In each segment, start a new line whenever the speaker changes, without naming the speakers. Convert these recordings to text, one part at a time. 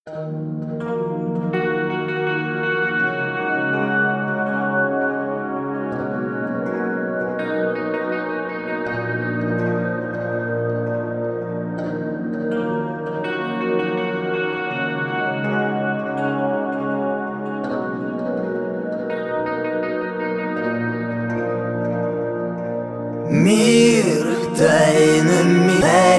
Мир тайнами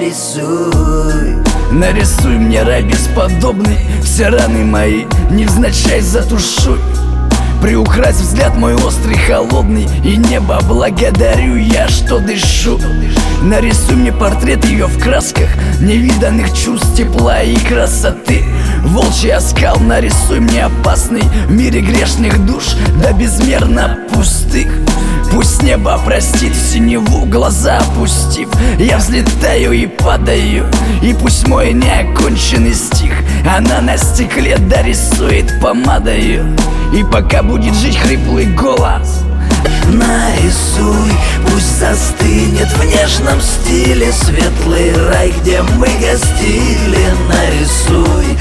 нарисуй.
Нарисуй мне рай бесподобный, все раны мои невзначай затушуй. Приукрась взгляд мой острый, холодный, и небо благодарю я, что дышу. Нарисуй мне портрет ее в красках невиданных чувств, тепла и красоты. Волчий оскал нарисуй мне опасный в мире грешных душ, да безмерно пустых. Пусть небо простит в синеву, глаза опустив, я взлетаю и падаю. И пусть мой неоконченный стих она на стекле дорисует помадою. И пока будет жить хриплый голос,
нарисуй, пусть застынет в нежном стиле светлый рай, где мы гостили. Нарисуй,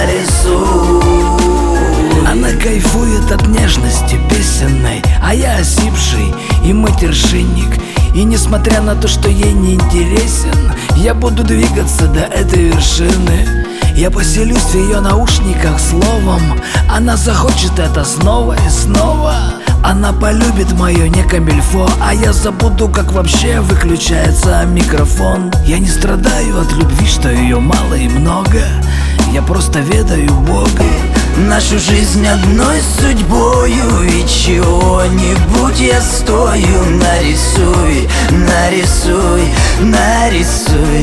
нарисуй.
Она кайфует от нежности песенной, а я осипший и матершинник. И несмотря на то, что ей не интересен, я буду двигаться до этой вершины. Я поселюсь в ее наушниках словом, она захочет это снова и снова. Она полюбит мое не камильфо, а я забуду, как вообще выключается микрофон. Я не страдаю от любви, что ее мало и много, я просто ведаю Бога.
Нашу жизнь одной судьбою, и чего-нибудь я стою. Нарисуй, нарисуй, нарисуй,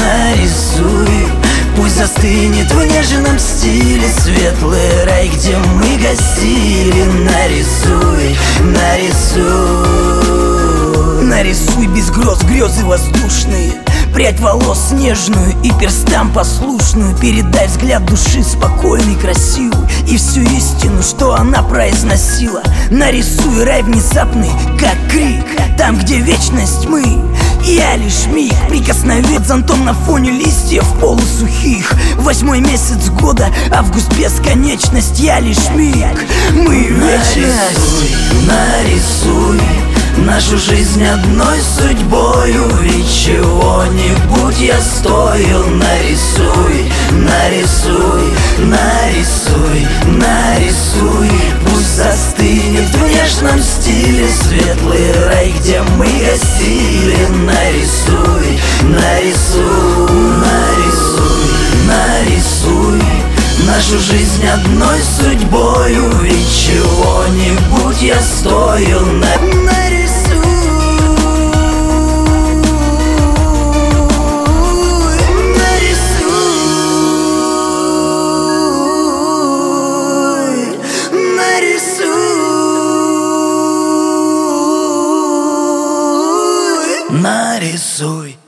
нарисуй. Пусть застынет в нежном стиле светлый рай, где мы гостили. Нарисуй, нарисуй.
Нарисуй без грез грезы воздушные, прядь волос нежную и перстам послушную. Передай взгляд души спокойный, красивый, и всю истину, что она произносила. Нарисуй рай внезапный, как крик, там, где вечность мы. Я лишь миг, прикосновен зонтом на фоне листьев полусухих. 8-й месяц года, август бесконечность. Я лишь миг, мы вечность.
Нарисуй нашу жизнь одной судьбою, и чего-нибудь я стою. Нарисуй, нарисуй, нарисуй, нарисуй. Пусть застынет в нежном стиле светлый рай, где мы гостили. Нарисуй, нарисуй, нарисуй, нарисуй нашу жизнь одной судьбою, и чего-нибудь я стою.
Нарисуй.